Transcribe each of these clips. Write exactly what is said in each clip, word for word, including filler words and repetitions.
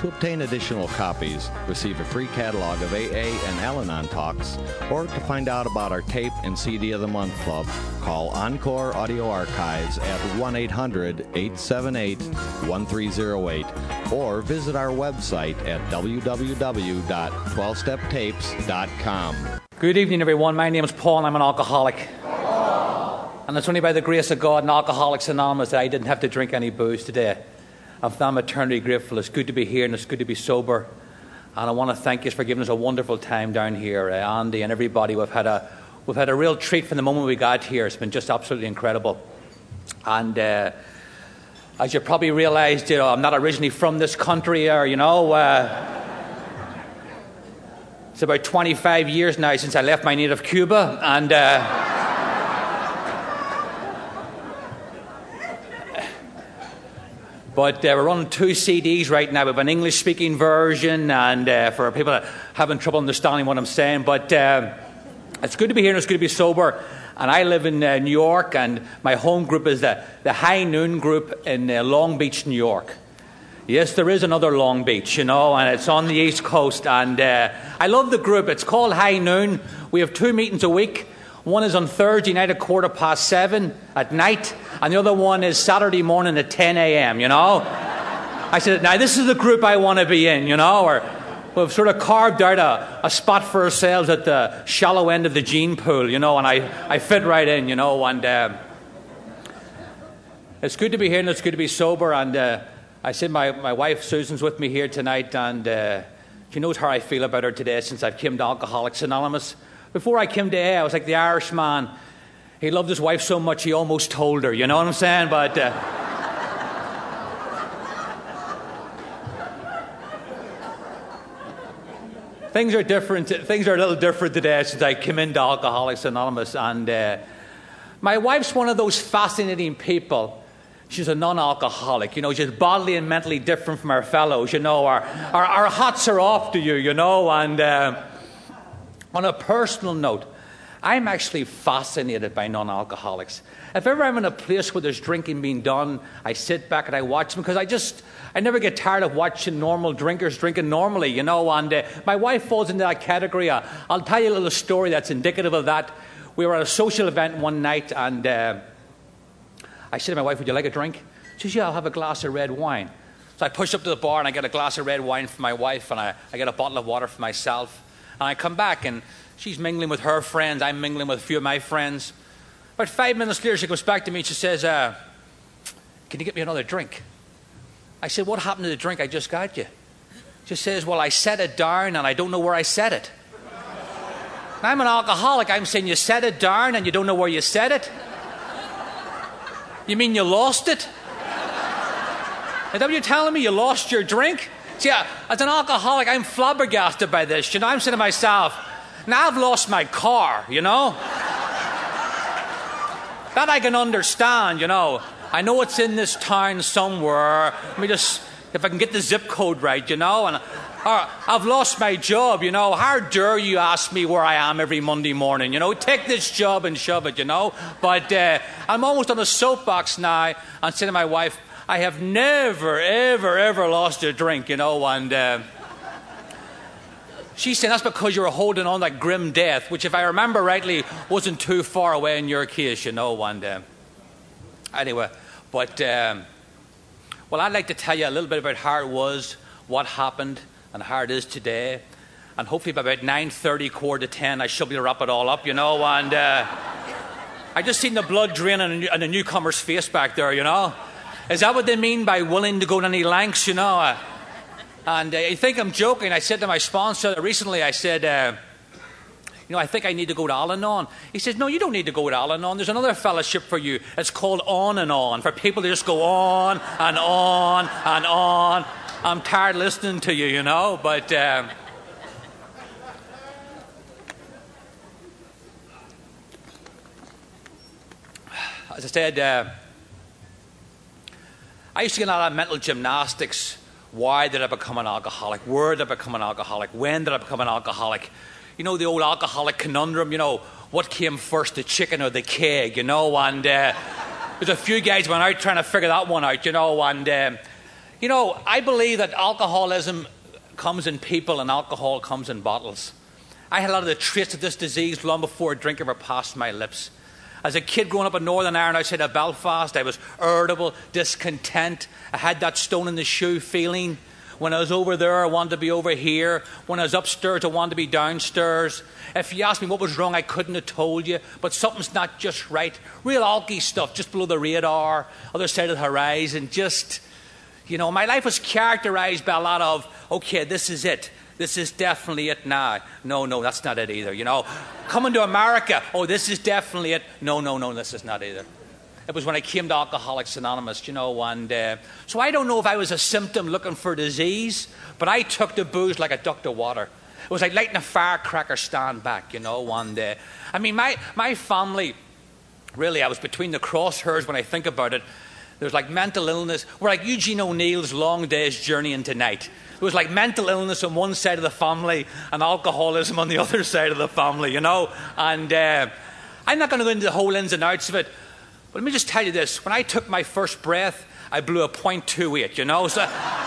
To obtain additional copies, receive a free catalog of A A and Al-Anon talks, or to find out about our tape and C D of the Month Club, call Encore Audio Archives at one eight hundred, eight seven eight, one three zero eight or visit our website at w w w dot twelve step tapes dot com. Good evening, everyone. My name is Paul and I'm an alcoholic. And it's only by the grace of God and Alcoholics Anonymous that I didn't have to drink any booze today. I'm eternally grateful. It's good to be here and it's good to be sober. And I want to thank you for giving us a wonderful time down here, uh, Andy and everybody. We've had a we've had a real treat from the moment we got here. It's been just absolutely incredible. And uh, as you probably realised, you know, I'm not originally from this country, or you know, uh, it's about twenty-five years now since I left my native Cuba, and. Uh, But uh, we're running two C Ds right now. We have an English-speaking version, and uh, for people that having trouble understanding what I'm saying. But uh, it's good to be here and it's good to be sober. And I live in uh, New York, and my home group is the, the High Noon group in uh, Long Beach, New York. Yes, there is another Long Beach, you know, and it's on the East Coast. And uh, I love the group. It's called High Noon. We have two meetings a week. One is on Thursday night at quarter past seven at night, and the other one is Saturday morning at ten a.m., you know. I said, now this is the group I want to be in, you know, or we've sort of carved out a, a spot for ourselves at the shallow end of the gene pool, you know, and I, I fit right in, you know, and uh, it's good to be here and it's good to be sober. And uh, I said my, my wife Susan's with me here tonight, and uh, she knows how I feel about her today since I've come to Alcoholics Anonymous. Before I came to A A, I was like the Irishman. He loved his wife so much he almost told her, you know what I'm saying? But uh, things are different. Things are a little different today since I came into Alcoholics Anonymous. And uh, my wife's one of those fascinating people. She's a non-alcoholic, you know. She's bodily and mentally different from our fellows, you know. Our our, our hats are off to you, you know, and. Uh, On a personal note, I'm actually fascinated by non-alcoholics. If ever I'm in a place where there's drinking being done, I sit back and I watch them because I just, I never get tired of watching normal drinkers drinking normally, you know. And uh, my wife falls into that category. Uh, I'll tell you a little story that's indicative of that. We were at a social event one night, and uh, I said to my wife, would you like a drink? She says, yeah, I'll have a glass of red wine. So I push up to the bar and I get a glass of red wine for my wife, and I, I get a bottle of water for myself. And I come back, and she's mingling with her friends. I'm mingling with a few of my friends. About five minutes later, she comes back to me and she says, uh, can you get me another drink? I said, what happened to the drink I just got you? She says, well, I set it down, and I don't know where I set it. I'm an alcoholic. I'm saying, you set it down, and you don't know where you set it? You mean you lost it? Is that what you're telling me? You lost your drink? See, as an alcoholic, I'm flabbergasted by this. You know, I'm saying to myself, now I've lost my car, you know. That I can understand, you know. I know it's in this town somewhere. Let me just, if I can get the zip code right, you know. And or, I've lost my job, you know. How dare you ask me where I am every Monday morning, you know. Take this job and shove it, you know. But uh, I'm almost on a soapbox now and saying to my wife, I have never, ever, ever lost a drink, you know, and uh, she's saying that's because you were holding on like grim death, which, if I remember rightly, wasn't too far away in your case, you know, and uh, anyway, but, um, well, I'd like to tell you a little bit about how it was, what happened, and how it is today, and hopefully by about nine thirty, quarter to ten, I should be able to wrap it all up, you know, and uh, I just seen the blood drain on a newcomer's face back there, you know. Is that what they mean by willing to go to any lengths, you know? Uh, and uh, you think I'm joking. I said to my sponsor recently, I said, uh, you know, I think I need to go to Al-Anon. He says, no, you don't need to go to Al-Anon. There's another fellowship for you. It's called On and On, for people to just go on and on and on. I'm tired listening to you, you know, but... Um, as I said... Uh, I used to get a lot of mental gymnastics. Why did I become an alcoholic? Where did I become an alcoholic? When did I become an alcoholic? You know, the old alcoholic conundrum, you know, what came first, the chicken or the keg, you know? And uh, there's a few guys went out trying to figure that one out, you know, and, uh, You know, I believe that alcoholism comes in people and alcohol comes in bottles. I had a lot of the traits of this disease long before a drink ever passed my lips. As a kid growing up in Northern Ireland outside of Belfast, I was irritable, discontent. I had that stone in the shoe feeling. When I was over there, I wanted to be over here. When I was upstairs, I wanted to be downstairs. If you asked me what was wrong, I couldn't have told you. But something's not just right. Real alky stuff, just below the radar, other side of the horizon. Just, you know, my life was characterized by a lot of, okay, this is it. This is definitely it now. No, no, that's not it either, you know. Coming to America, oh, this is definitely it. No, no, no, this is not either. It was when I came to Alcoholics Anonymous, you know, and uh, so I don't know if I was a symptom looking for disease, but I took the booze like I ducked the water. It was like lighting a firecracker stand back, you know, one day. I mean, my, my family, really, I was between the crosshairs when I think about it. There was like mental illness. We're like Eugene O'Neill's Long Day's Journey into Night. It was like mental illness on one side of the family and alcoholism on the other side of the family, you know. And uh, I'm not going to go into the whole ins and outs of it. But let me just tell you this. When I took my first breath, I blew a point two eight, you know. So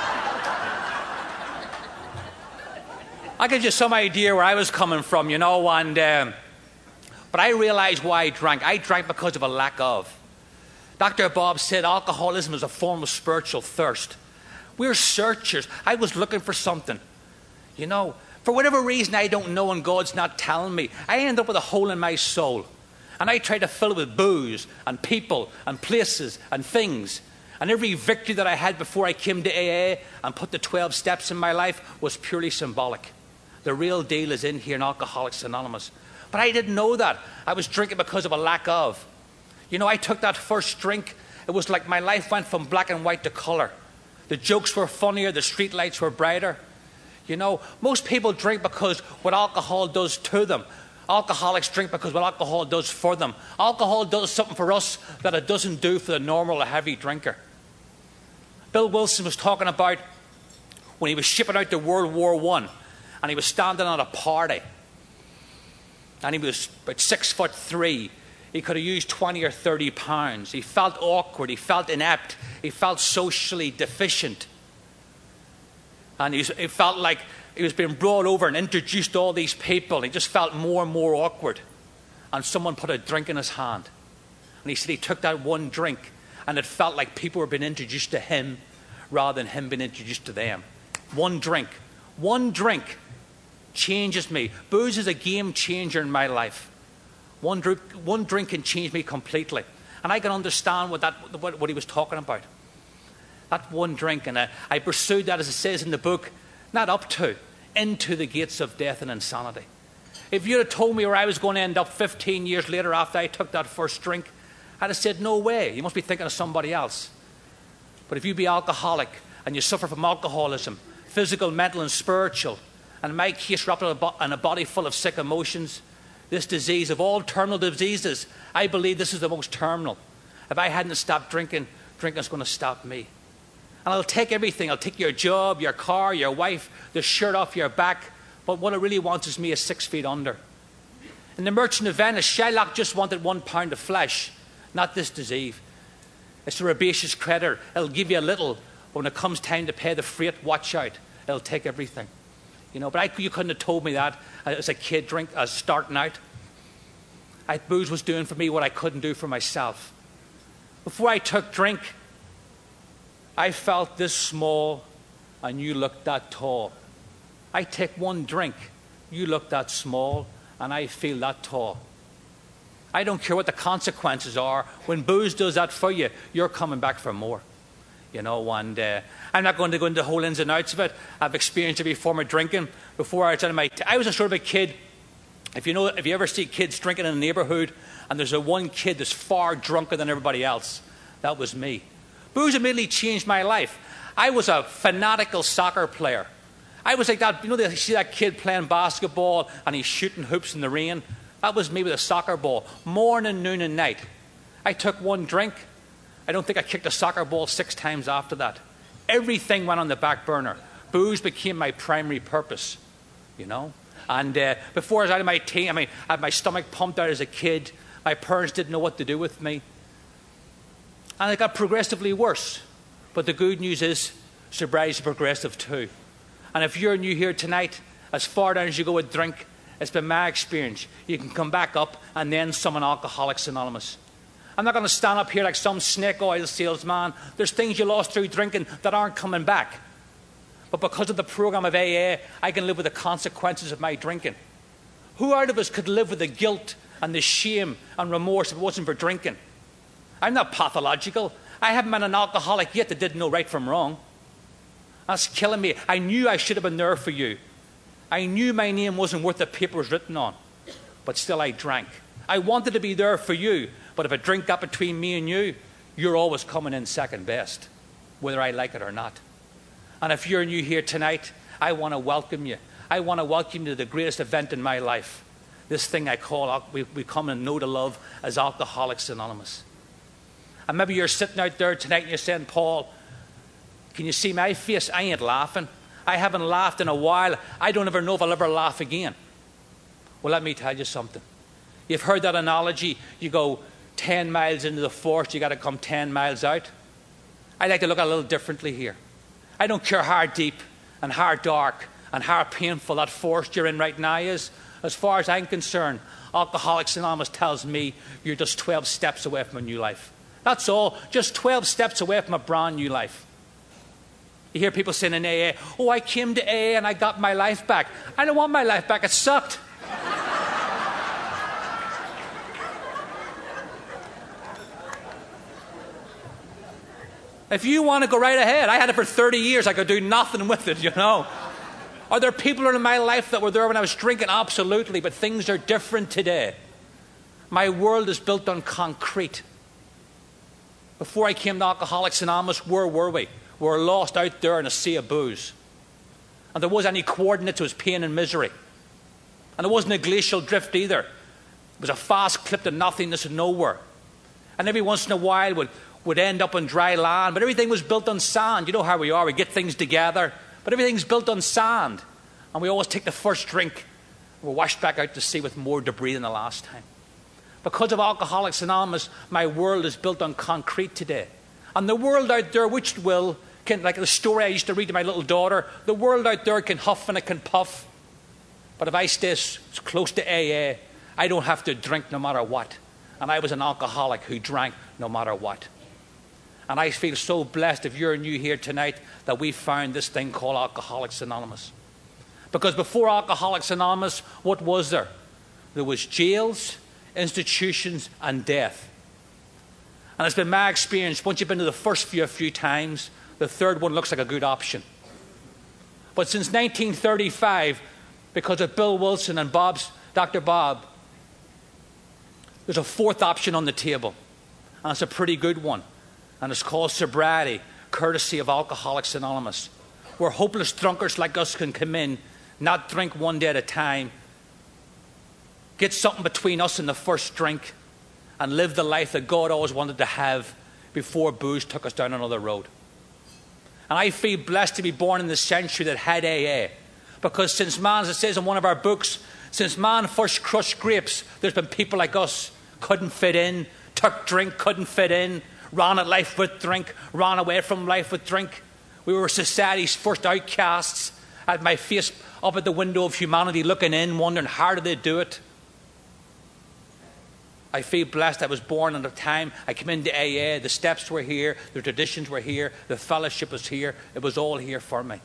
I get you some idea where I was coming from, you know. And um, but I realized why I drank. I drank because of a lack of. Doctor Bob said alcoholism is a form of spiritual thirst. We're searchers. I was looking for something, you know. For whatever reason I don't know and God's not telling me, I end up with a hole in my soul. And I try to fill it with booze and people and places and things. And every victory that I had before I came to A A and put the twelve steps in my life was purely symbolic. The real deal is in here in Alcoholics Anonymous. But I didn't know that. I was drinking because of a lack of. You know, I took that first drink. It was like my life went from black and white to color. The jokes were funnier. The street lights were brighter. You know, most people drink because what alcohol does to them. Alcoholics drink because what alcohol does for them. Alcohol does something for us that it doesn't do for the normal or heavy drinker. Bill Wilson was talking about when he was shipping out to World War One and he was standing at a party and he was about six foot three. He could have used twenty or thirty pounds. He felt awkward. He felt inept. He felt socially deficient. And he, was, he felt like he was being brought over and introduced to all these people. He just felt more and more awkward. And someone put a drink in his hand. And he said he took that one drink and it felt like people were being introduced to him rather than him being introduced to them. One drink. One drink changes me. Booze is a game changer in my life. One drink, one drink can change me completely. And I can understand what, that, what, what he was talking about. That one drink. And I, I pursued that, as it says in the book, not up to, into the gates of death and insanity. If you'd have told me where I was going to end up fifteen years later after I took that first drink, I'd have said, no way. You must be thinking of somebody else. But if you be alcoholic and you suffer from alcoholism, physical, mental, and spiritual, and in my case, wrapped in a body full of sick emotions, this disease, of all terminal diseases, I believe this is the most terminal. If I hadn't stopped drinking, drinking's going to stop me. And I'll take everything. I'll take your job, your car, your wife, the shirt off your back. But what it really wants is me is six feet under. In the Merchant of Venice, Shylock just wanted one pound of flesh, not this disease. It's a rapacious creditor. It'll give you a little, but when it comes time to pay the freight, watch out. It'll take everything. You know, but I, you couldn't have told me that as a kid, drink, as starting out. I, booze was doing for me what I couldn't do for myself. Before I took drink, I felt this small, and you looked that tall. I take one drink, you look that small, and I feel that tall. I don't care what the consequences are. When booze does that for you, you're coming back for more. You know, and uh, I'm not going to go into the whole ins and outs of it. I've experienced every form of drinking. Before I was in my, t- I was a sort of a kid. If you know, if you ever see kids drinking in a neighborhood, and there's a one kid that's far drunker than everybody else, that was me. Booze immediately changed my life. I was a fanatical soccer player. I was like that. You know, you see that kid playing basketball and he's shooting hoops in the rain. That was me with a soccer ball, morning, noon, and night. I took one drink. I don't think I kicked a soccer ball six times after that. Everything went on the back burner. Booze became my primary purpose, you know. And uh, before I was out of my teen, I mean, I had my stomach pumped out as a kid. My parents didn't know what to do with me. And it got progressively worse. But the good news is, sobriety is progressive too. And if you're new here tonight, as far down as you go with drink, it's been my experience. You can come back up and then summon Alcoholics Anonymous. I'm not going to stand up here like some snake oil salesman. There's things you lost through drinking that aren't coming back. But because of the program of A A, I can live with the consequences of my drinking. Who out of us could live with the guilt and the shame and remorse if it wasn't for drinking? I'm not pathological. I haven't been an alcoholic yet that didn't know right from wrong. That's killing me. I knew I should have been there for you. I knew my name wasn't worth the paper it was written on. But still I drank. I wanted to be there for you. But if a drink got between me and you, you're always coming in second best, whether I like it or not. And if you're new here tonight, I want to welcome you. I want to welcome you to the greatest event in my life. This thing I call, we, we come and know to love as Alcoholics Anonymous. And maybe you're sitting out there tonight and you're saying, Paul, can you see my face? I ain't laughing. I haven't laughed in a while. I don't ever know if I'll ever laugh again. Well, let me tell you something. You've heard that analogy. You go ten miles into the forest, you got to come ten miles out. I like to look at it a little differently here. I don't care how deep and how dark and how painful that forest you're in right now is. As far as I'm concerned, Alcoholics Anonymous tells me you're just twelve steps away from a new life. That's all. Just twelve steps away from a brand new life. You hear people saying in A A, oh, I came to A A and I got my life back. I don't want my life back. It sucked. If you want to go right ahead, I had it for thirty years. I could do nothing with it, you know. Are there people in my life that were there when I was drinking? Absolutely, but things are different today. My world is built on concrete. Before I came to Alcoholics Anonymous, where were we? We were lost out there in a sea of booze. And there wasn't any coordinates, it was pain and misery. And it wasn't a glacial drift either. It was a fast clip to nothingness and nowhere. And every once in a while would would end up on dry land, but everything was built on sand. You know how we are, we get things together, but everything's built on sand. And we always take the first drink, we're washed back out to sea with more debris than the last time. Because of Alcoholics Anonymous, my world is built on concrete today. And the world out there, which will, can, like the story I used to read to my little daughter, the world out there can huff and it can puff. But if I stay s- close to A A, I don't have to drink no matter what. And I was an alcoholic who drank no matter what. And I feel so blessed if you're new here tonight that we found this thing called Alcoholics Anonymous. Because before Alcoholics Anonymous, what was there? There was jails, institutions, and death. And it's been my experience, once you've been to the first few a few times, the third one looks like a good option. But since nineteen thirty-five, because of Bill Wilson and Bob's, Doctor Bob, there's a fourth option on the table. And it's a pretty good one. And it's called sobriety, courtesy of Alcoholics Anonymous, where hopeless drunkards like us can come in, not drink one day at a time, get something between us and the first drink, and live the life that God always wanted to have before booze took us down another road. And I feel blessed to be born in the century that had A A, because since man, as it says in one of our books, since man first crushed grapes, there's been people like us, couldn't fit in, took drink, couldn't fit in, ran at life with drink, ran away from life with drink. We were society's first outcasts. I had my face up at the window of humanity looking in, wondering how did they do it. I feel blessed I was born at a time I came into A A, the steps were here, the traditions were here, the fellowship was here, it was all here for me.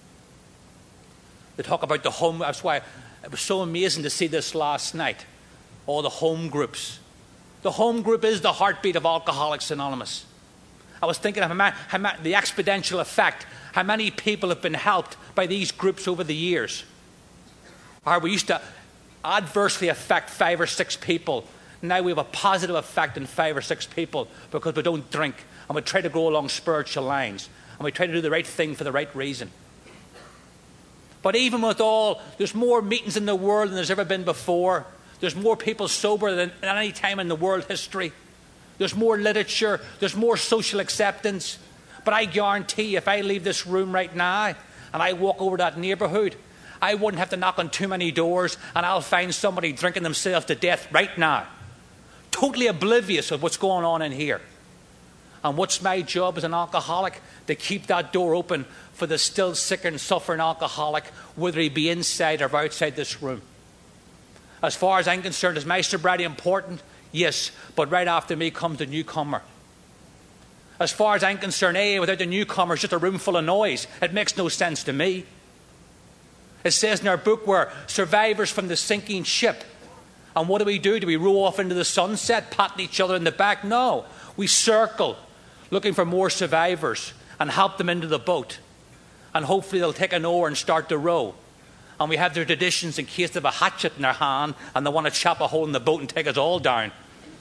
They talk about the home, that's why it was so amazing to see this last night, all the home groups. The home group is the heartbeat of Alcoholics Anonymous. I was thinking of how ma- how ma- the exponential effect, how many people have been helped by these groups over the years. Or we used to adversely affect five or six people. Now we have a positive effect on five or six people because we don't drink and we try to go along spiritual lines and we try to do the right thing for the right reason. But even with all, there's more meetings in the world than there's ever been before. There's more people sober than at any time in the world history. There's more literature. There's more social acceptance. But I guarantee if I leave this room right now and I walk over that neighbourhood, I wouldn't have to knock on too many doors and I'll find somebody drinking themselves to death right now. Totally oblivious of what's going on in here. And what's my job as an alcoholic? To keep that door open for the still sick and suffering alcoholic, whether he be inside or outside this room. As far as I'm concerned, is my sobriety important? Yes, but right after me comes the newcomer. As far as I'm concerned, A A without the newcomer is just a room full of noise. It makes no sense to me. It says in our book we're survivors from the sinking ship. And what do we do? Do we row off into the sunset, patting each other in the back? No. We circle, looking for more survivors and help them into the boat. And hopefully they'll take an oar and start to row. And we have their traditions in case they have a hatchet in their hand and they want to chop a hole in the boat and take us all down.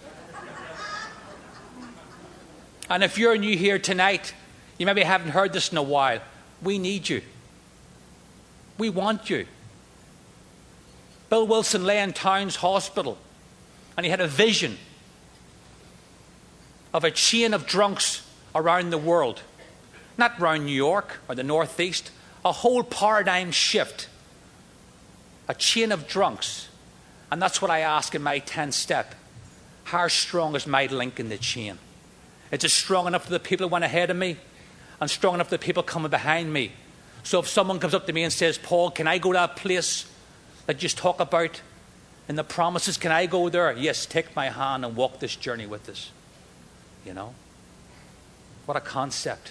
And if you're new here tonight, you maybe haven't heard this in a while. We need you. We want you. Bill Wilson lay in Towns Hospital and he had a vision of a chain of drunks around the world. Not around New York or the Northeast. A whole paradigm shift. A chain of drunks. And that's what I ask in my tenth step. How strong is my link in the chain? Is it strong enough for the people who went ahead of me? And strong enough for the people coming behind me? So if someone comes up to me and says, Paul, can I go to that place that you just talk about in the promises? Can I go there? Yes, take my hand and walk this journey with us. You know? What a concept.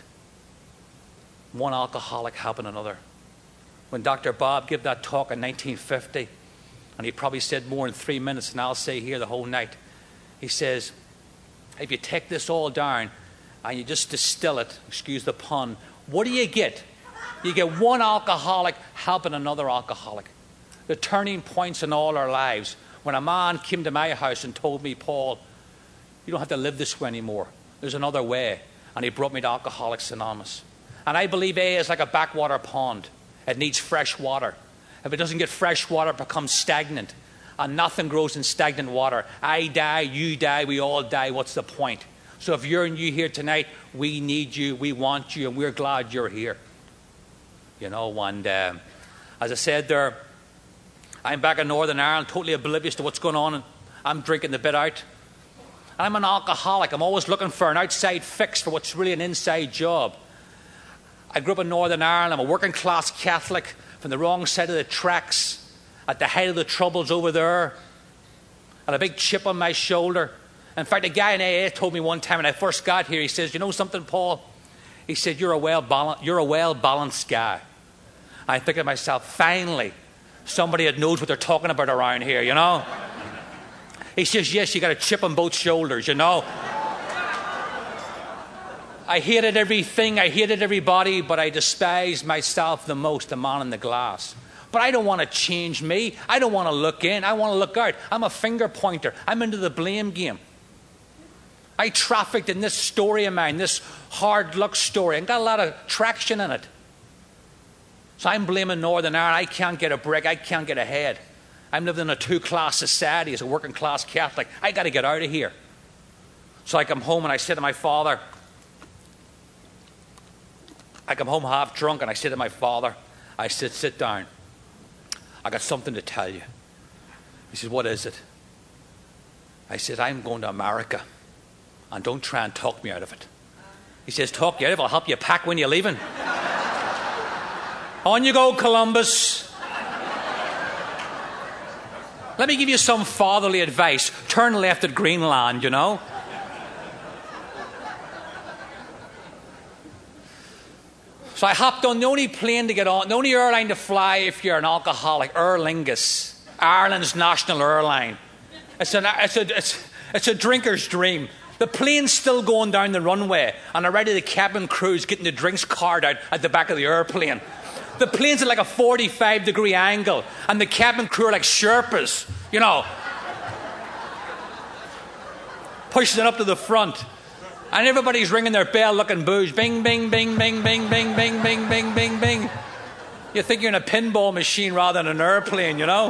One alcoholic helping another. When Doctor Bob gave that talk in nineteen fifty, and he probably said more in three minutes than I'll say here the whole night, he says, if you take this all down and you just distill it, excuse the pun, what do you get? You get one alcoholic helping another alcoholic. The turning points in all our lives. When a man came to my house and told me, Paul, you don't have to live this way anymore. There's another way. And he brought me to Alcoholics Anonymous. And I believe A is like a backwater pond. It needs fresh water. If it doesn't get fresh water, it becomes stagnant. And nothing grows in stagnant water. I die, you die, we all die. What's the point? So if you're new here tonight, we need you, we want you, and we're glad you're here. You know, and uh, as I said there, I'm back in Northern Ireland, totally oblivious to what's going on. And I'm drinking the bit out. And I'm an alcoholic. I'm always looking for an outside fix for what's really an inside job. I grew up in Northern Ireland. I'm a working class Catholic from the wrong side of the tracks, at the height of the troubles over there, and a big chip on my shoulder. In fact, a guy in A A told me one time when I first got here, he says, you know something, Paul? He said, you're a well-balanced, you're a well-balanced guy. I think to myself, finally, somebody that knows what they're talking about around here, you know? He says, yes, you got a chip on both shoulders, you know? I hated everything, I hated everybody, but I despised myself the most, the man in the glass. But I don't want to change me. I don't want to look in. I want to look out. I'm a finger pointer. I'm into the blame game. I trafficked in this story of mine, this hard luck story, and got a lot of traction in it. So I'm blaming Northern Ireland. I can't get a break. I can't get ahead. I'm living in a two-class society as a working class Catholic. I got to get out of here. So I come home and I said to my father, I come home half drunk and I said to my father, I said, sit down. I got something to tell you. He said, what is it? I said, I'm going to America. And don't try and talk me out of it. He says, talk you out of it. I'll help you pack when you're leaving. On you go, Columbus. Let me give you some fatherly advice. Turn left at Greenland, you know. So I hopped on the only plane to get on, the only airline to fly if you're an alcoholic, Aer Lingus, Ireland's national airline. It's, an, it's, a, it's, it's a drinker's dream. The plane's still going down the runway, and already the cabin crew's getting the drinks card out at the back of the airplane. The plane's at like a forty-five degree angle, and the cabin crew are like Sherpas, you know, pushing it up to the front. And everybody's ringing their bell looking booze. Bing, bing, bing, bing, bing, bing, bing, bing, bing, bing, bing. You think you're in a pinball machine rather than an airplane, you know?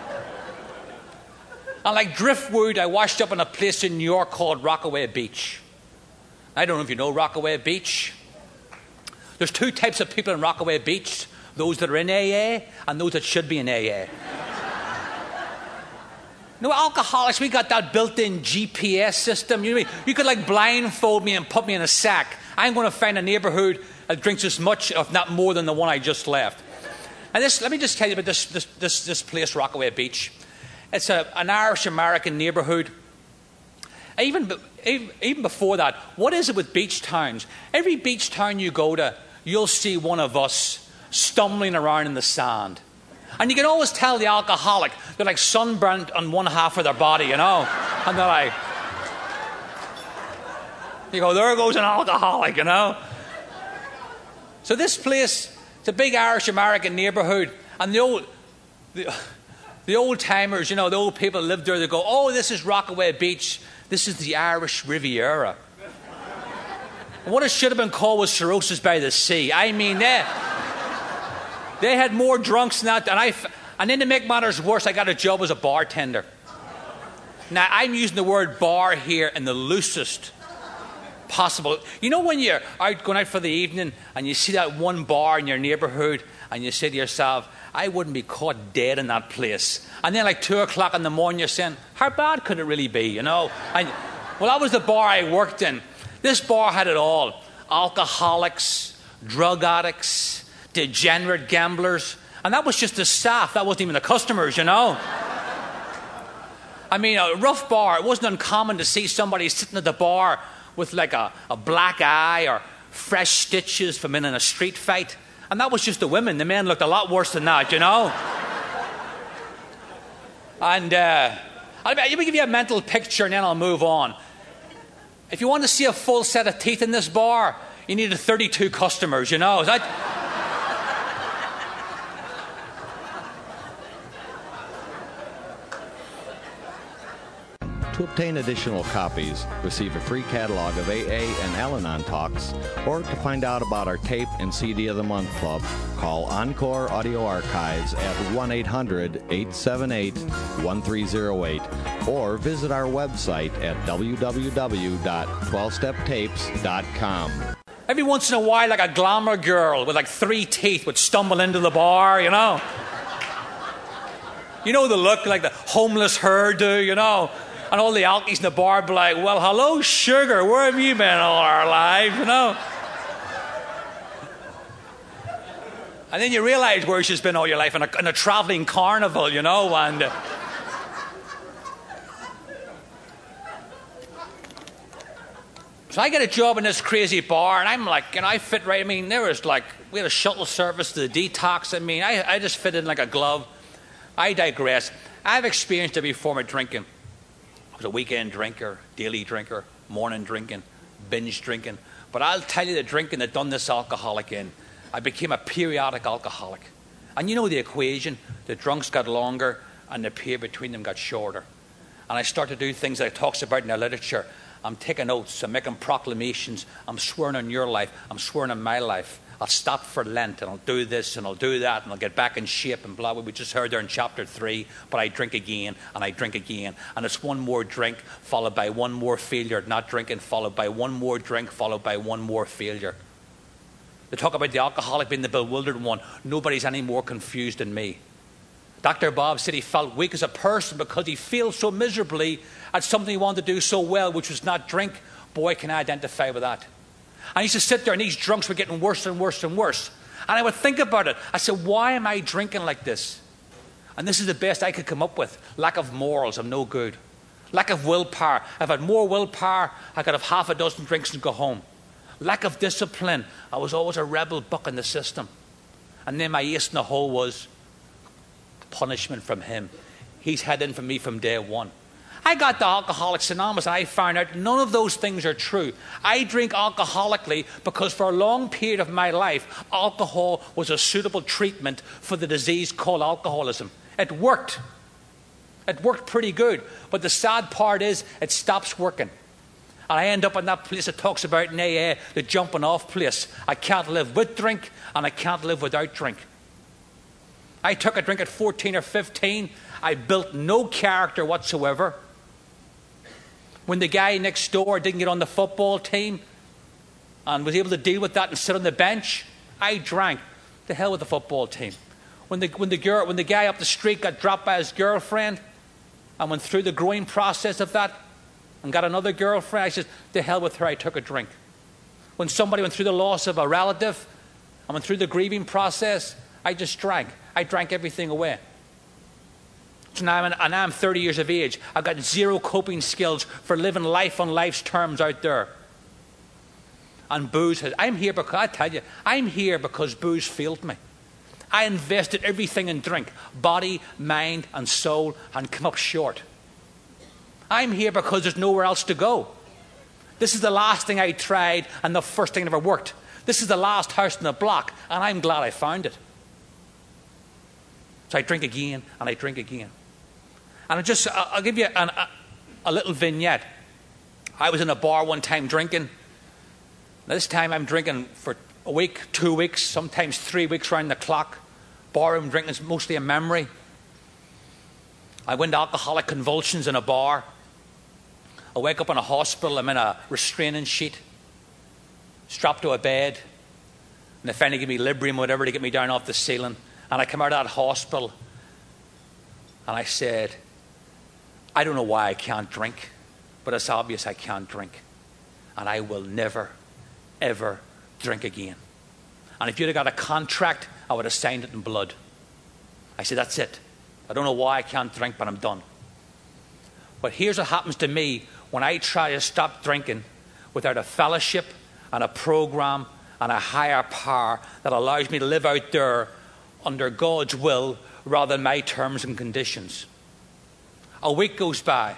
And like driftwood, I washed up in a place in New York called Rockaway Beach. I don't know if you know Rockaway Beach. There's two types of people in Rockaway Beach. Those that are in A A and those that should be in A A. No, alcoholics, we got that built-in G P S system. You know what I mean? You could like blindfold me and put me in a sack. I'm going to find a neighborhood that drinks as much, if not more, than the one I just left. And this, let me just tell you about this this this, this place, Rockaway Beach. It's a, an Irish-American neighborhood. Even, even even before that, what is it with beach towns? Every beach town you go to, you'll see one of us stumbling around in the sand. And you can always tell the alcoholic, they're like sunburnt on one half of their body, you know? And they're like, you go, there goes an alcoholic, you know? So this place, it's a big Irish-American neighborhood. And the old, the, the old timers, you know, the old people that live there, they go, oh, this is Rockaway Beach. This is the Irish Riviera. And what it should have been called was Cirrhosis by the Sea. I mean, they... They had more drunks than that, and I, and then to make matters worse, I got a job as a bartender. Now, I'm using the word bar here in the loosest possible. You know when you're out going out for the evening, and you see that one bar in your neighborhood, and you say to yourself, I wouldn't be caught dead in that place. And then like two o'clock in the morning, you're saying, how bad could it really be, you know? And, well, that was the bar I worked in. This bar had it all. Alcoholics, drug addicts, degenerate gamblers, and that was just the staff. That wasn't even the customers, you know. I mean, a rough bar. It wasn't uncommon to see somebody sitting at the bar with like a, a black eye or fresh stitches from in a street fight, and that was just the women. The men looked a lot worse than that, you know. And uh, I'll, let me give you a mental picture, and then I'll move on. If you want to see a full set of teeth in this bar, you needed thirty-two customers, you know. That, To obtain additional copies, receive a free catalog of A A and Al-Anon talks, or to find out about our tape and C D of the Month Club, call Encore Audio Archives at one eight hundred, eight seven eight, one three zero eight, or visit our website at w w w dot twelve step tapes dot com. Every once in a while, like a glamour girl with like three teeth would stumble into the bar, you know. You know the look, like the homeless hairdo, you know. And all the alkies in the bar be like, well, hello, sugar, where have you been all our lives, you know? And then you realize where she's been all your life, in a, in a traveling carnival, you know, and... Uh, so I get a job in this crazy bar, and I'm like, you know, I fit right. I mean, there was like, we had a shuttle service to the detox. I mean, I, I just fit in like a glove. I digress. I've experienced every form of drinking. I was a weekend drinker, daily drinker, morning drinking, binge drinking. But I'll tell you the drinking that done this alcoholic in. I became a periodic alcoholic. And you know the equation. The drunks got longer and the period between them got shorter. And I started to do things that it talks about in the literature. I'm taking oaths, I'm making proclamations, I'm swearing on your life, I'm swearing on my life. I'll stop for Lent, and I'll do this, and I'll do that, and I'll get back in shape, and blah, blah. We just heard there in chapter three, but I drink again, and I drink again. And it's one more drink, followed by one more failure, not drinking, followed by one more drink, followed by one more failure. They talk about the alcoholic being the bewildered one. Nobody's any more confused than me. Doctor Bob said he felt weak as a person because he failed so miserably at something he wanted to do so well, which was not drink. Boy, can I identify with that. I used to sit there, and these drunks were getting worse and worse and worse. And I would think about it. I said, why am I drinking like this? And this is the best I could come up with. Lack of morals, I'm no good. Lack of willpower. If I had more willpower, I could have half a dozen drinks and go home. Lack of discipline. I was always a rebel buck in the system. And then my ace in the hole was punishment from him. He's had in for me from day one. I got the Alcoholics Anonymous, and I found out none of those things are true. I drink alcoholically because for a long period of my life, alcohol was a suitable treatment for the disease called alcoholism. It worked. It worked pretty good. But the sad part is it stops working. And I end up in that place that talks about in A A, the jumping off place. I can't live with drink, and I can't live without drink. I took a drink at fourteen or fifteen. I built no character whatsoever. When the guy next door didn't get on the football team and was able to deal with that and sit on the bench, I drank. The hell with the football team. When the, when the, girl, when the guy up the street got dropped by his girlfriend, I went through the growing process of that and got another girlfriend. I said, to hell with her, I took a drink. When somebody went through the loss of a relative, I went through the grieving process, I just drank. I drank everything away. So now I'm, and now I'm thirty years of age. I've got zero coping skills for living life on life's terms out there. And booze has, I'm here because, I tell you, I'm here because booze failed me. I invested everything in drink, body, mind, and soul, and come up short. I'm here because there's nowhere else to go. This is the last thing I tried and the first thing that ever worked. This is the last house in the block, and I'm glad I found it. So I drink again, and I drink again. And I just, I'll give you an, a, a little vignette. I was in a bar one time drinking. This time I'm drinking for a week, two weeks, sometimes three weeks round the clock. Barroom drinking is mostly a memory. I went to alcoholic convulsions in a bar. I wake up in a hospital. I'm in a restraining sheet, strapped to a bed. And they finally give me Librium or whatever to get me down off the ceiling. And I come out of that hospital. And I said, I don't know why I can't drink, but it's obvious I can't drink. And I will never, ever drink again. And if you'd have got a contract, I would have signed it in blood. I said, that's it. I don't know why I can't drink, but I'm done. But here's what happens to me when I try to stop drinking without a fellowship and a program and a higher power that allows me to live out there under God's will rather than my terms and conditions. A week goes by.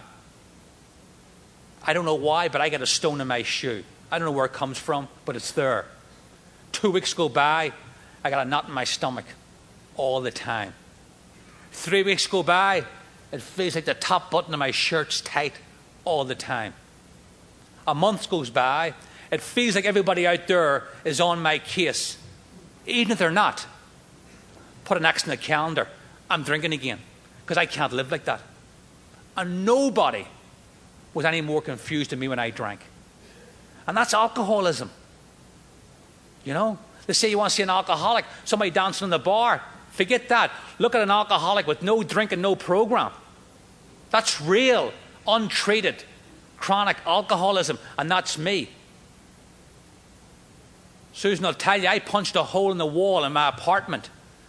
I don't know why, but I get a stone in my shoe. I don't know where it comes from, but it's there. Two weeks go by, I got a knot in my stomach all the time. Three weeks go by, it feels like the top button of my shirt's tight all the time. A month goes by, it feels like everybody out there is on my case. Even if they're not. Put an X in the calendar, I'm drinking again, because I can't live like that. And nobody was any more confused than me when I drank. And that's alcoholism. You know, they say you want to see an alcoholic, somebody dancing in the bar. Forget that. Look at an alcoholic with no drink and no program. That's real, untreated, chronic alcoholism, and that's me. Susan will tell you, I punched a hole in the wall in my apartment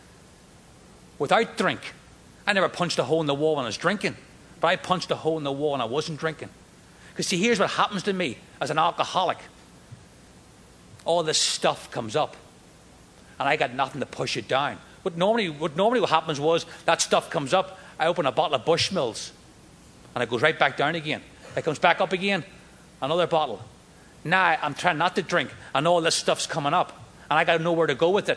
without drink. I never punched a hole in the wall when I was drinking, but I punched a hole in the wall when I wasn't drinking. Because see, here's what happens to me as an alcoholic. All this stuff comes up, and I got nothing to push it down. What normally, what normally what happens was that stuff comes up, I open a bottle of Bushmills, and it goes right back down again. It comes back up again, another bottle. Now I'm trying not to drink, and all this stuff's coming up, and I got to know where to go with it.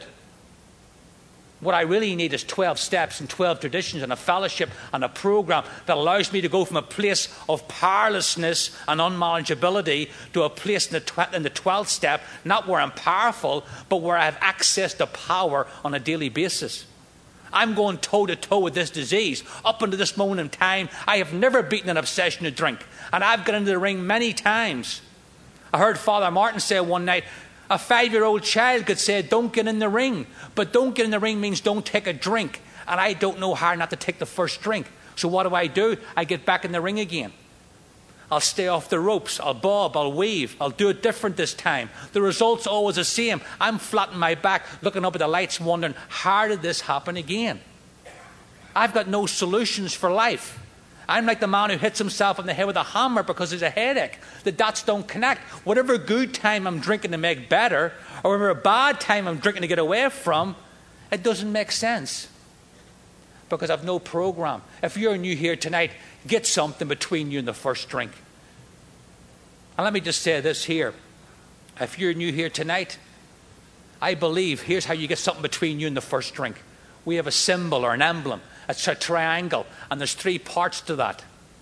What I really need is twelve steps and twelve traditions and a fellowship and a program that allows me to go from a place of powerlessness and unmanageability to a place in the, tw- in the twelfth step, not where I'm powerful, but where I have access to power on a daily basis. I'm going toe-to-toe with this disease. Up until this moment in time, I have never beaten an obsession to drink. And I've got into the ring many times. I heard Father Martin say one night, a five-year-old child could say, don't get in the ring. But don't get in the ring means don't take a drink. And I don't know how not to take the first drink. So what do I do? I get back in the ring again. I'll stay off the ropes. I'll bob. I'll weave. I'll do it different this time. The result's always the same. I'm flat on my back, looking up at the lights, wondering, how did this happen again? I've got no solutions for life. I'm like the man who hits himself on the head with a hammer because there's a headache. The dots don't connect. Whatever good time I'm drinking to make better, or whatever bad time I'm drinking to get away from, it doesn't make sense. Because I've no program. If you're new here tonight, get something between you and the first drink. And let me just say this here. If you're new here tonight, I believe here's how you get something between you and the first drink. We have a symbol or an emblem. It's a triangle, and there's three parts to that.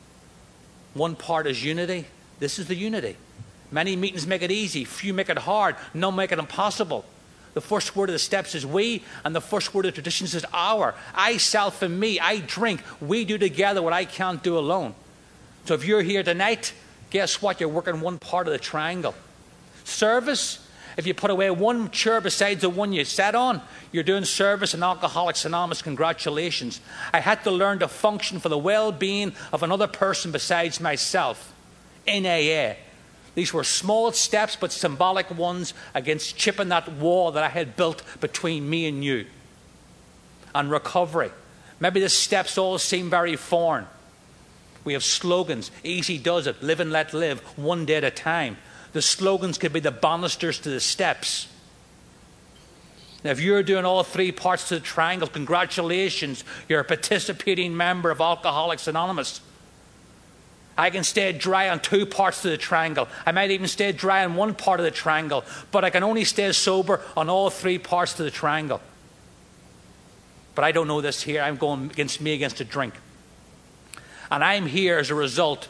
One part is unity. This is the unity. Many meetings make it easy. Few make it hard. None make it impossible. The first word of the steps is we, and the first word of the traditions is our. I, self, and me. I drink. We do together what I can't do alone. So if you're here tonight, guess what? You're working one part of the triangle. Service If you put away one chair besides the one you sat on, you're doing service in Alcoholics Anonymous. Congratulations. I had to learn to function for the well-being of another person besides myself in A A. These were small steps, but symbolic ones against chipping that wall that I had built between me and you. And recovery. Maybe the steps all seem very foreign. We have slogans. Easy does it. Live and let live. One day at a time. The slogans could be the banisters to the steps. Now, if you're doing all three parts of the triangle, congratulations. You're a participating member of Alcoholics Anonymous. I can stay dry on two parts of the triangle. I might even stay dry on one part of the triangle. But I can only stay sober on all three parts of the triangle. But I don't know this here. I'm going against me against a drink. And I'm here as a result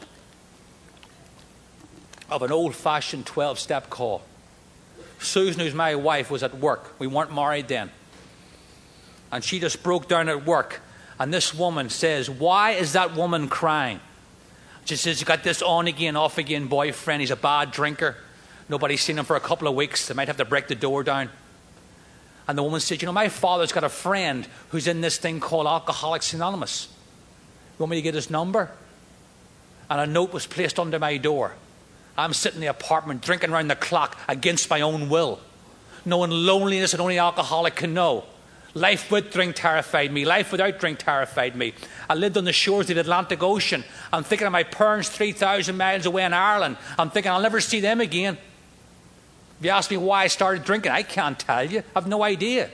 of an old-fashioned twelve-step call. Susan, who's my wife, was at work. We weren't married then. And she just broke down at work. And this woman says, why is that woman crying? She says, he's got this on-again, off-again boyfriend. He's a bad drinker. Nobody's seen him for a couple of weeks. They might have to break the door down. And the woman said, you know, my father's got a friend who's in this thing called Alcoholics Anonymous. You want me to get his number? And a note was placed under my door. I'm sitting in the apartment drinking around the clock against my own will. Knowing loneliness that only an alcoholic can know. Life with drink terrified me. Life without drink terrified me. I lived on the shores of the Atlantic Ocean. I'm thinking of my parents three thousand miles away in Ireland. I'm thinking I'll never see them again. If you ask me why I started drinking, I can't tell you. I've no idea.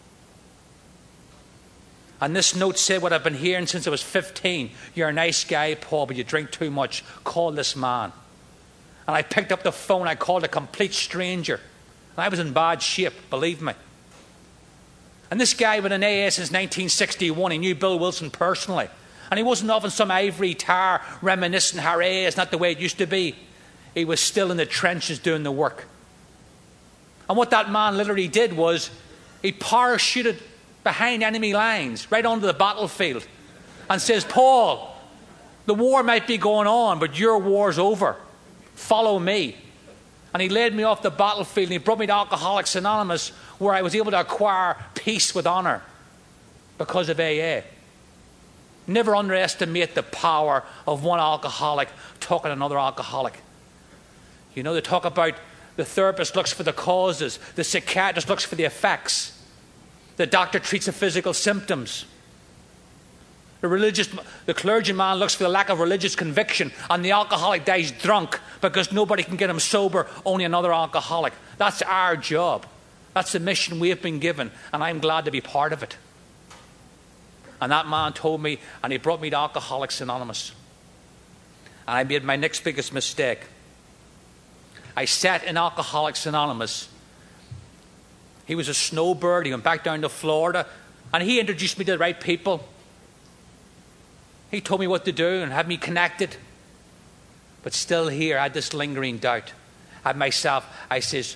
And this note said what I've been hearing since I was fifteen. You're a nice guy, Paul, but you drink too much. Call this man. And I picked up the phone. I called a complete stranger. And I was in bad shape, believe me. And this guy been in A A since nineteen sixty-one. He knew Bill Wilson personally. And he wasn't off in some ivory tower reminiscing how A A is not the way it used to be. He was still in the trenches doing the work. And what that man literally did was he parachuted behind enemy lines, right onto the battlefield, and says, Paul, the war might be going on, but your war's over. Follow me. And he led me off the battlefield and he brought me to Alcoholics Anonymous, where I was able to acquire peace with honor because of A A. Never underestimate the power of one alcoholic talking to another alcoholic. You know, they talk about the therapist looks for the causes, the psychiatrist looks for the effects, the doctor treats the physical symptoms. The religious, the clergyman looks for the lack of religious conviction, and the alcoholic dies drunk because nobody can get him sober, only another alcoholic. That's our job. That's the mission we have been given, and I'm glad to be part of it. And that man told me, and he brought me to Alcoholics Anonymous. And I made my next biggest mistake. I sat in Alcoholics Anonymous. He was a snowbird. He went back down to Florida, and he introduced me to the right people. He told me what to do and had me connected. But still here, I had this lingering doubt. I had myself, I says,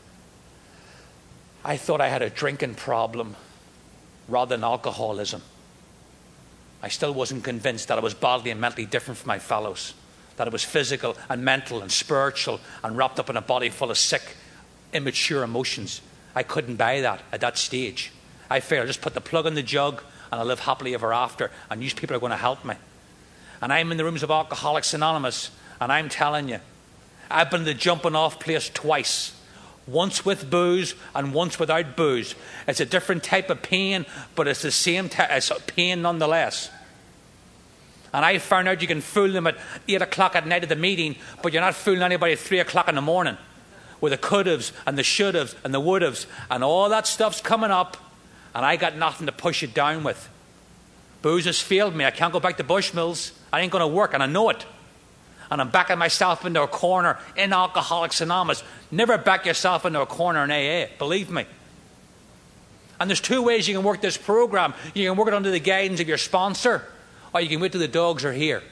I thought I had a drinking problem rather than alcoholism. I still wasn't convinced that I was bodily and mentally different from my fellows. That it was physical and mental and spiritual and wrapped up in a body full of sick, immature emotions. I couldn't buy that at that stage. I figured I'll just put the plug in the jug and I'll live happily ever after, and these people are going to help me. And I'm in the rooms of Alcoholics Anonymous, and I'm telling you, I've been to the jumping off place twice. Once with booze and once without booze. It's a different type of pain, but it's the same type of pain nonetheless. And I found out you can fool them at eight o'clock at night at the meeting, but you're not fooling anybody at three o'clock in the morning. With the could-haves and the should-haves and the would-haves, and all that stuff's coming up, and I got nothing to push it down with. Booze has failed me. I can't go back to Bushmills. I ain't going to work, and I know it. And I'm backing myself into a corner in Alcoholics Anonymous. Never back yourself into a corner in A A, believe me. And there's two ways you can work this program. You can work it under the guidance of your sponsor, or you can wait till the dogs are here.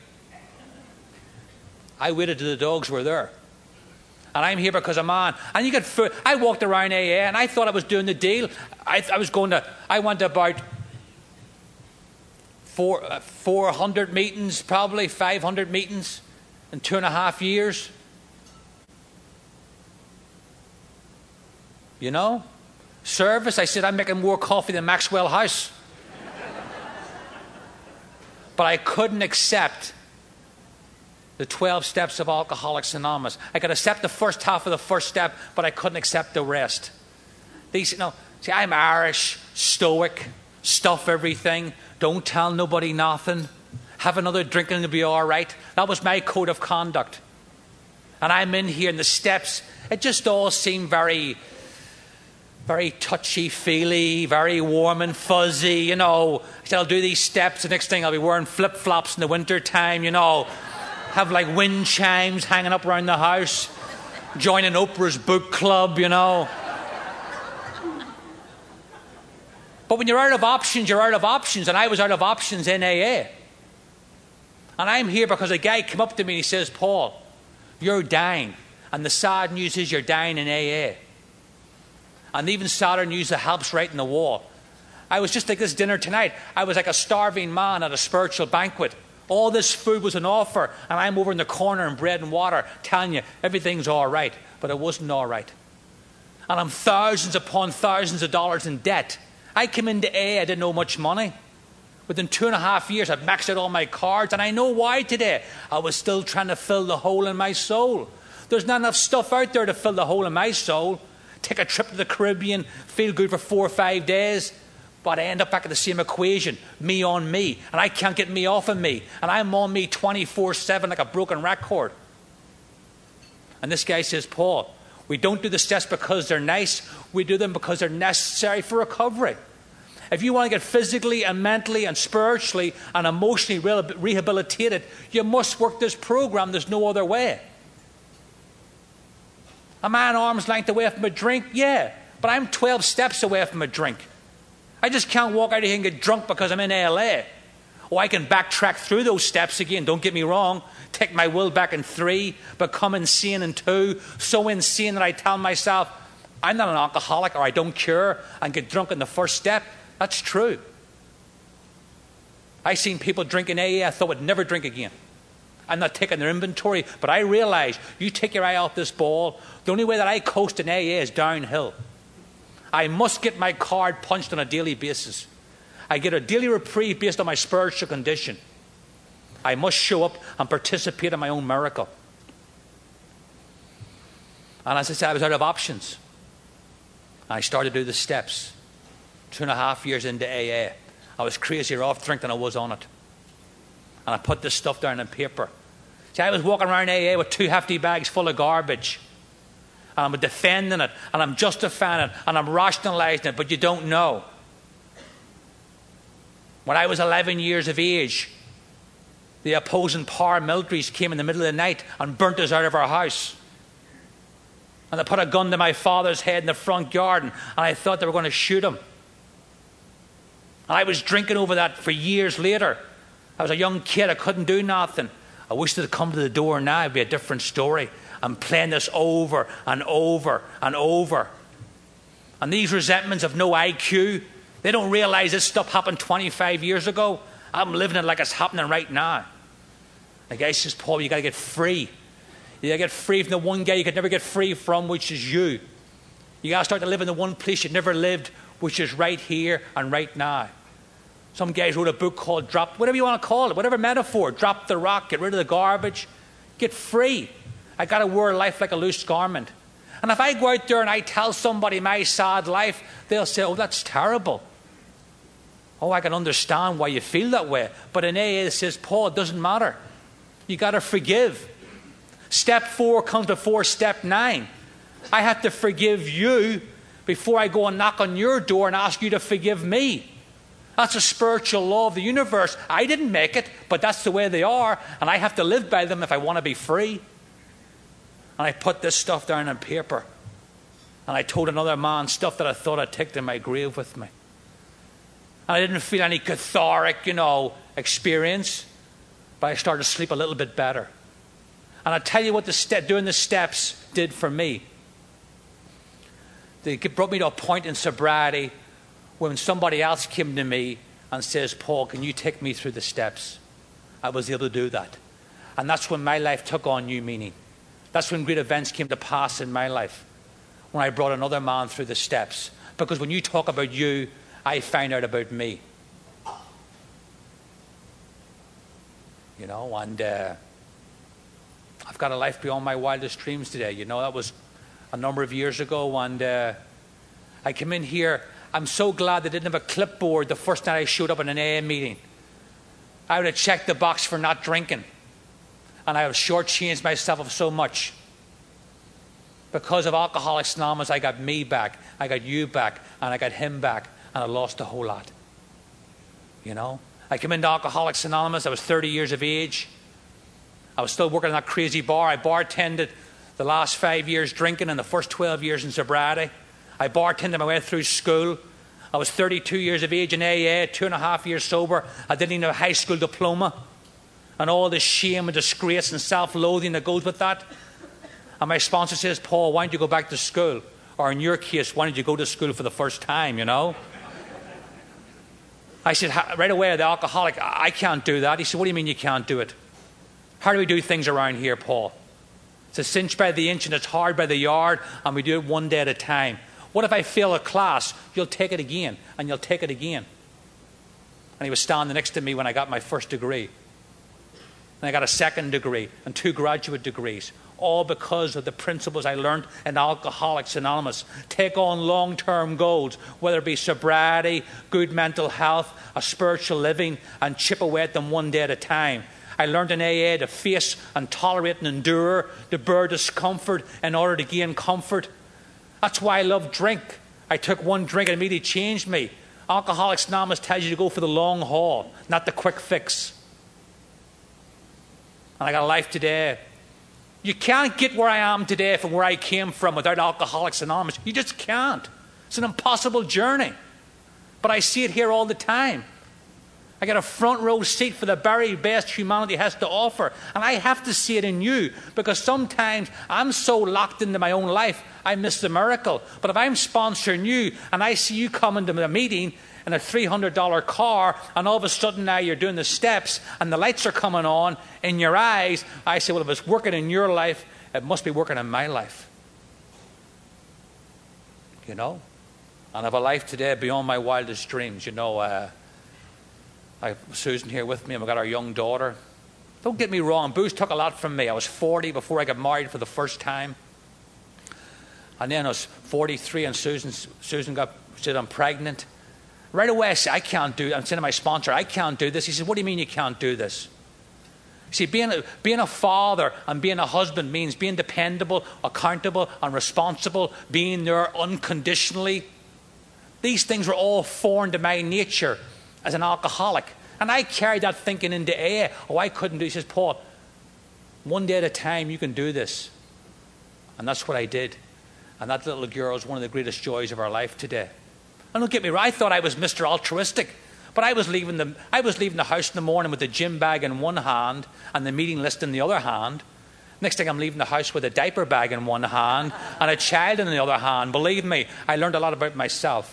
I waited till the dogs were there. And I'm here because I'm on. And you get food. I walked around A A and I thought I was doing the deal. I, I was going to, I went to about four, uh, four hundred meetings, probably five hundred meetings in two and a half years. You know? Service, I said, I'm making more coffee than Maxwell House. But I couldn't accept the twelve steps of Alcoholics Anonymous. I could accept the first half of the first step, but I couldn't accept the rest. These, you know, see, I'm Irish, stoic, stuff everything, don't tell nobody nothing, have another drink and it'll be all right. That was my code of conduct. And I'm in here and the steps, it just all seemed very, very touchy-feely, very warm and fuzzy, you know. I said, I'll do these steps, the next thing I'll be wearing flip-flops in the winter time, you know. Have like wind chimes hanging up around the house. Joining Oprah's book club, you know. But when you're out of options, you're out of options. And I was out of options in A A. And I'm here because a guy came up to me and he says, Paul, you're dying. And the sad news is you're dying in A A. And even sadder news, the help's right in the wall. I was just like this dinner tonight. I was like a starving man at a spiritual banquet. All this food was an offer, and I'm over in the corner in bread and water telling you everything's all right, but it wasn't all right. And I'm thousands upon thousands of dollars in debt. I came into A A, I didn't know much money. Within two and a half years, I'd maxed out all my cards, and I know why today. I was still trying to fill the hole in my soul. There's not enough stuff out there to fill the hole in my soul. Take a trip to the Caribbean, feel good for four or five days. But I end up back at the same equation, me on me. And I can't get me off of me. And I'm on me twenty-four seven like a broken record. And this guy says, Paul, we don't do the steps because they're nice. We do them because they're necessary for recovery. If you want to get physically and mentally and spiritually and emotionally rehabilitated, you must work this program. There's no other way. Am I an arm's length away from a drink? Yeah. But I'm twelve steps away from a drink. I just can't walk out of here and get drunk because I'm in L A. Or I can backtrack through those steps again, don't get me wrong. Take my will back in three, become insane in two. So insane that I tell myself, I'm not an alcoholic or I don't cure, and get drunk in the first step. That's true. I seen people drink in A A I thought would never drink again. I'm not taking their inventory, but I realize you take your eye off this ball, the only way that I coast in A A is downhill. I must get my card punched on a daily basis. I get a daily reprieve based on my spiritual condition. I must show up and participate in my own miracle. And as I said, I was out of options. I started to do the steps. Two and a half years into A A, I was crazier off drink than I was on it. And I put this stuff down in paper. See, I was walking around A A with two hefty bags full of garbage. And I'm defending it, and I'm justifying it, and I'm rationalizing it, but you don't know. When I was eleven years of age, the opposing paramilitaries came in the middle of the night and burnt us out of our house. And they put a gun to my father's head in the front garden, and I thought they were going to shoot him. And I was drinking over that for years later. I was a young kid, I couldn't do nothing. I wish they'd come to the door now, it'd be a different story. I'm playing this over and over and over. And these resentments have no I Q. They don't realize this stuff happened twenty-five years ago. I'm living it like it's happening right now. The guy says, Paul, you got to get free. You got to get free from the one guy you could never get free from, which is you. You got to start to live in the one place you never lived, which is right here and right now. Some guys wrote a book called Drop, whatever you want to call it, whatever metaphor. Drop the rock, get rid of the garbage, get free. I got to wear life like a loose garment. And if I go out there and I tell somebody my sad life, they'll say, oh, that's terrible. Oh, I can understand why you feel that way. But in A A it says, Paul, it doesn't matter. You got to forgive. Step four comes before step nine. I have to forgive you before I go and knock on your door and ask you to forgive me. That's a spiritual law of the universe. I didn't make it, but that's the way they are, and I have to live by them if I want to be free. And I put this stuff down on paper. And I told another man stuff that I thought I'd take to my grave with me. And I didn't feel any cathartic, you know, experience. But I started to sleep a little bit better. And I tell you what the ste- doing the steps did for me. They brought me to a point in sobriety when somebody else came to me and says, Paul, can you take me through the steps? I was able to do that. And that's when my life took on new meaning. That's when great events came to pass in my life. When when I brought another man through the steps. Because when you talk about you, I find out about me. You know, and uh, I've got a life beyond my wildest dreams today. You know, that was a number of years ago, and uh, I came in here. I'm so glad they didn't have a clipboard the first night I showed up at an A A meeting. I would have checked the box for not drinking, and I would have shortchanged myself of so much. Because of Alcoholics Anonymous, I got me back, I got you back, and I got him back, and I lost a whole lot. You know? I came into Alcoholics Anonymous, I was thirty years of age. I was still working in that crazy bar. I bartended the last five years drinking and the first twelve years in sobriety. I bartended my way through school. I was thirty-two years of age in A A, two and a half years sober. I didn't even have a high school diploma. And all the shame and disgrace and self-loathing that goes with that. And my sponsor says, Paul, why don't you go back to school? Or in your case, why don't you go to school for the first time, you know? I said, right away, the alcoholic, I can't do that. He said, what do you mean you can't do it? How do we do things around here, Paul? It's a cinch by the inch and it's hard by the yard, and we do it one day at a time. What if I fail a class? You'll take it again, and you'll take it again. And he was standing next to me when I got my first degree. And I got a second degree and two graduate degrees, all because of the principles I learned in Alcoholics Anonymous. Take on long-term goals, whether it be sobriety, good mental health, a spiritual living, and chip away at them one day at a time. I learned in A A to face and tolerate and endure, to bear discomfort in order to gain comfort. That's why I love drink. I took one drink and it immediately changed me. Alcoholics Anonymous tells you to go for the long haul, not the quick fix. And I got a life today. You can't get where I am today from where I came from without Alcoholics Anonymous. You just can't. It's an impossible journey. But I see it here all the time. I get a front row seat for the very best humanity has to offer. And I have to see it in you, because sometimes I'm so locked into my own life, I miss the miracle. But if I'm sponsoring you and I see you coming to the meeting in a three hundred dollar car, and all of a sudden now you're doing the steps and the lights are coming on in your eyes, I say, well, if it's working in your life, it must be working in my life. You know? And I have a life today beyond my wildest dreams. You know, uh, I have Susan here with me, and we've got our young daughter. Don't get me wrong, booze took a lot from me. I was forty before I got married for the first time. And then I was forty-three, and Susan, Susan got, said, I'm pregnant. Right away, I said, I can't do it. I'm saying to my sponsor, I can't do this. He said, what do you mean you can't do this? See, being a, being a father and being a husband means being dependable, accountable, and responsible, being there unconditionally. These things were all foreign to my nature as an alcoholic. And I carried that thinking into A A. Oh, I couldn't do it. He says, Paul, one day at a time, you can do this. And that's what I did. And that little girl is one of the greatest joys of our life today. And don't get me wrong, I thought I was Mister Altruistic. But I was leaving the, I was leaving the house in the morning with the gym bag in one hand and the meeting list in the other hand. Next thing, I'm leaving the house with a diaper bag in one hand and a child in the other hand. Believe me, I learned a lot about myself.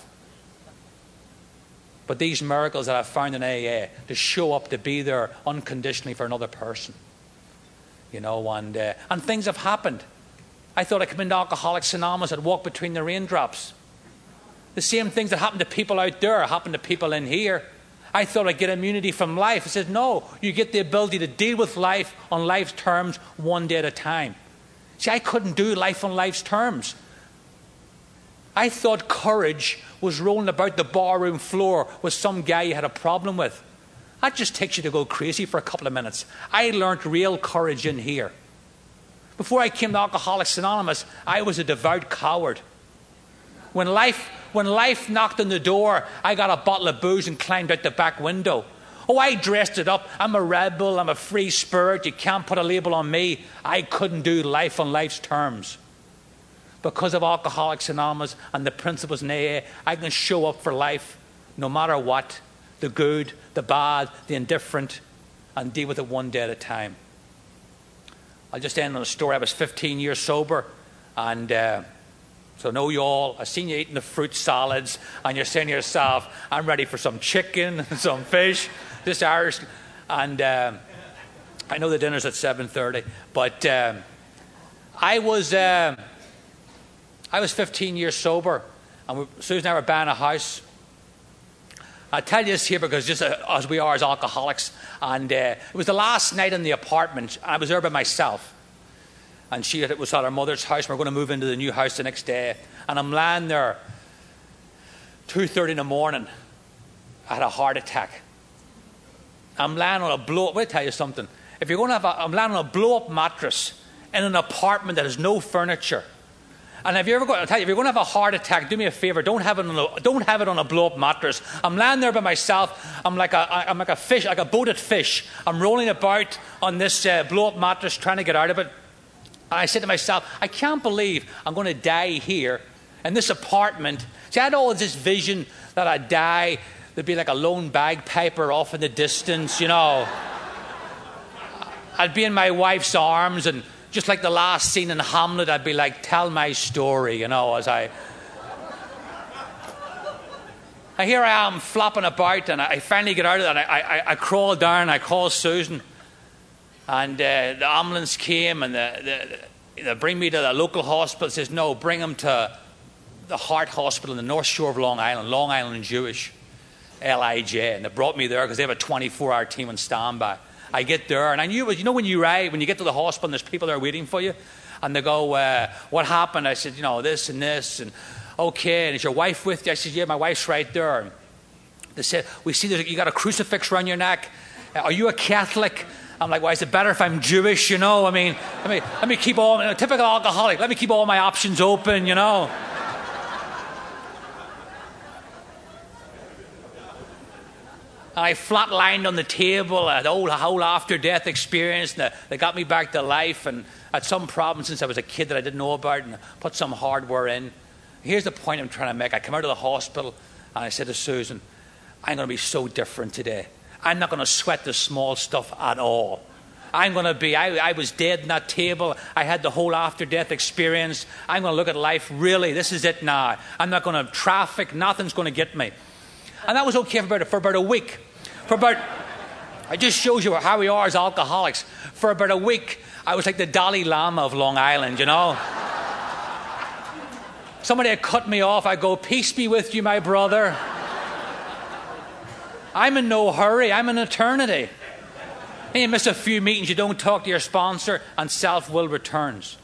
But these miracles that I've found in A A, to show up, to be there unconditionally for another person. You know, and, uh, and things have happened. I thought I'd come into Alcoholics Anonymous and walk between the raindrops. The same things that happen to people out there happen to people in here. I thought I'd get immunity from life. I said, no, you get the ability to deal with life on life's terms one day at a time. See, I couldn't do life on life's terms. I thought courage was rolling about the barroom floor with some guy you had a problem with. That just takes you to go crazy for a couple of minutes. I learned real courage in here. Before I came to Alcoholics Anonymous, I was a devout coward. When life, when life knocked on the door, I got a bottle of booze and climbed out the back window. Oh, I dressed it up. I'm a rebel. I'm a free spirit. You can't put a label on me. I couldn't do life on life's terms. Because of Alcoholics Anonymous and the principles in A A, I can show up for life no matter what, the good, the bad, the indifferent, and deal with it one day at a time. I'll just end on a story. I was fifteen years sober, and uh, so know you all. I've seen you eating the fruit salads, and you're saying to yourself, I'm ready for some chicken, some fish, this Irish. And uh, I know the dinner's at seven thirty, but uh, I was... Uh, I was fifteen years sober, and we, Susan and I were buying a house. I tell you this here because just uh, as we are as alcoholics, and uh, it was the last night in the apartment, and I was there by myself. And she it was at her mother's house, and we we're going to move into the new house the next day. And I'm lying there, two thirty in the morning. I had a heart attack. I'm lying on a blow up. Let me tell you something. If you're going to have a, I'm lying on a blow up mattress in an apartment that has no furniture. And if you ever go, I'll tell you, if you're going to have a heart attack, do me a favor, don't have it on a, don't have it on a blow-up mattress. I'm lying there by myself. I'm like a, I'm like a fish, like a boated fish. I'm rolling about on this uh, blow-up mattress, trying to get out of it. And I said to myself, I can't believe I'm going to die here in this apartment. See, I had all this vision that I'd die. There'd be like a lone bagpiper off in the distance, you know. I'd be in my wife's arms, and just like the last scene in Hamlet, I'd be like, tell my story, you know, as I... And here I am flopping about, and I finally get out of it, and I, I, I crawl down, and I call Susan. And uh, the ambulance came, and the, the, they bring me to the local hospital. It says, no, bring him to the Heart Hospital in the North Shore of Long Island, Long Island Jewish, L I J. And they brought me there because they have a twenty-four hour team on standby. I get there, and I knew, you know, when you arrive, when you get to the hospital, and there's people there waiting for you, and they go, uh, what happened? I said, you know, this and this, and okay, and is your wife with you? I said, yeah, my wife's right there. And they said, we see that you got a crucifix around your neck. Are you a Catholic? I'm like, why is it better if I'm Jewish, you know? I mean, let me, let me keep all, a typical alcoholic, let me keep all my options open, you know? And I flatlined on the table, the whole, whole after-death experience. And they got me back to life, and I had some problems since I was a kid that I didn't know about, and put some hardware in. Here's the point I'm trying to make. I come out of the hospital, and I said to Susan, I'm going to be so different today. I'm not going to sweat the small stuff at all. I'm going to be, I, I was dead in that table. I had the whole after-death experience. I'm going to look at life, really, this is it now. I'm not going to traffic, nothing's going to get me. And that was okay for about, for about a week. For about, it just shows you how we are as alcoholics. For about a week, I was like the Dalai Lama of Long Island, you know. Somebody had cut me off. I go, peace be with you, my brother. I'm in no hurry. I'm in eternity. And you miss a few meetings, you don't talk to your sponsor, and self-will returns.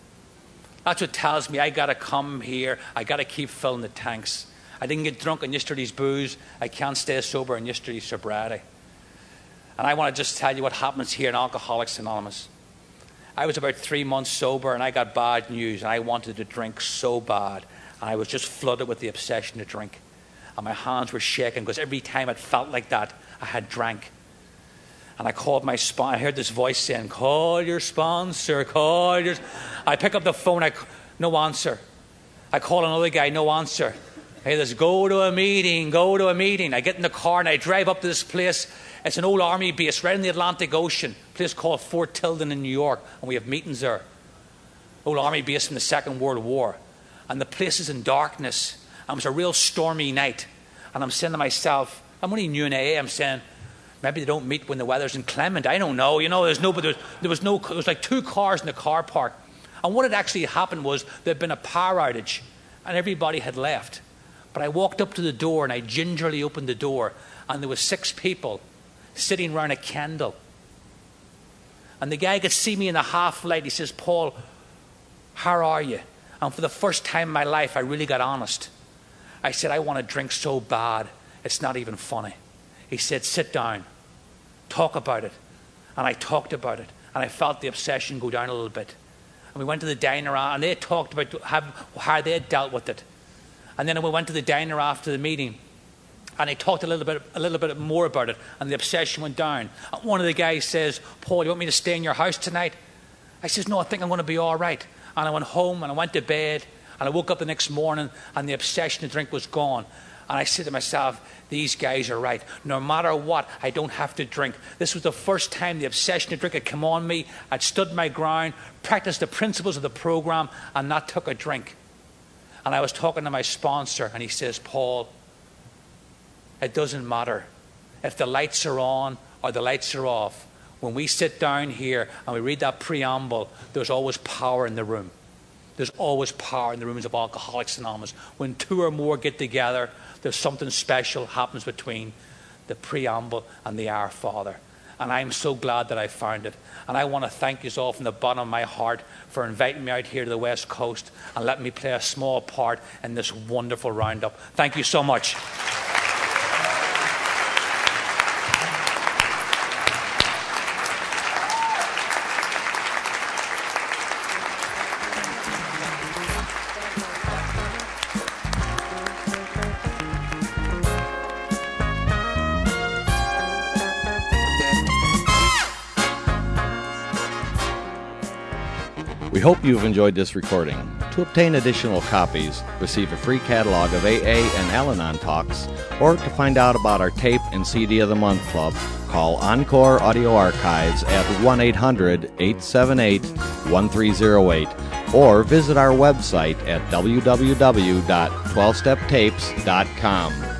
That's what tells me I got to come here. I got to keep filling the tanks. I didn't get drunk on yesterday's booze. I can't stay sober on yesterday's sobriety. And I want to just tell you what happens here in Alcoholics Anonymous. I was about three months sober, and I got bad news, and I wanted to drink so bad. And I was just flooded with the obsession to drink. And my hands were shaking because every time it felt like that, I had drank. And I called my sponsor. I heard this voice saying, call your sponsor, call your... I pick up the phone, I... no answer. I call another guy, no answer. Hey, let's go to a meeting, go to a meeting. I get in the car and I drive up to this place. It's an old army base right in the Atlantic Ocean, a place called Fort Tilden in New York, and we have meetings there. Old army base from the Second World War. And the place is in darkness. And it was a real stormy night. And I'm saying to myself, I'm only new in A A, I'm saying, maybe they don't meet when the weather's inclement. I don't know. You know, there's no, but there was, there was no, there was like two cars in the car park. And what had actually happened was there'd been a power outage, and everybody had left. But I walked up to the door, and I gingerly opened the door, and there was six people sitting around a candle. And the guy could see me in the half light. He says, Paul, how are you? And for the first time in my life, I really got honest. I said, I want to drink so bad, it's not even funny. He said, sit down, talk about it. And I talked about it, and I felt the obsession go down a little bit. And we went to the diner, and they talked about how, how they had dealt with it. And then we went to the diner after the meeting, and they talked a little bit, a little bit more about it, and the obsession went down. And one of the guys says, Paul, you want me to stay in your house tonight? I says, no, I think I'm going to be all right. And I went home, and I went to bed, and I woke up the next morning, and the obsession to drink was gone. And I said to myself, these guys are right. No matter what, I don't have to drink. This was the first time the obsession to drink had come on me. I'd stood my ground, practiced the principles of the program, and not took a drink. And I was talking to my sponsor, and he says, Paul, it doesn't matter if the lights are on or the lights are off. When we sit down here and we read that preamble, there's always power in the room. there's always power in the rooms of Alcoholics Anonymous. When two or more get together, there's something special happens between the preamble and the Our Father. And I'm so glad that I found it. And I want to thank you all from the bottom of my heart for inviting me out here to the West Coast and letting me play a small part in this wonderful roundup. Thank you so much. We hope you've enjoyed this recording. To obtain additional copies, receive a free catalog of A A and Al-Anon talks, or to find out about our Tape and C D of the Month Club, call Encore Audio Archives at one eight hundred, eight seven eight, one three zero eight, or visit our website at w w w dot twelve step tapes dot com.